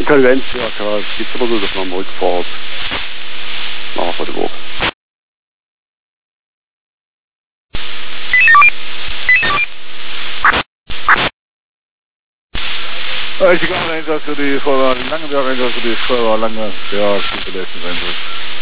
Konvenz, ja klar, es gibt immer so, dass man am Rückfahrt nach vor der Woche. Ich gehe Einsatz für die Feuerwehr Langenberg, Einsatz für die Feuerwehr Langenberg, ja, ich bin verlässlich Einsatz.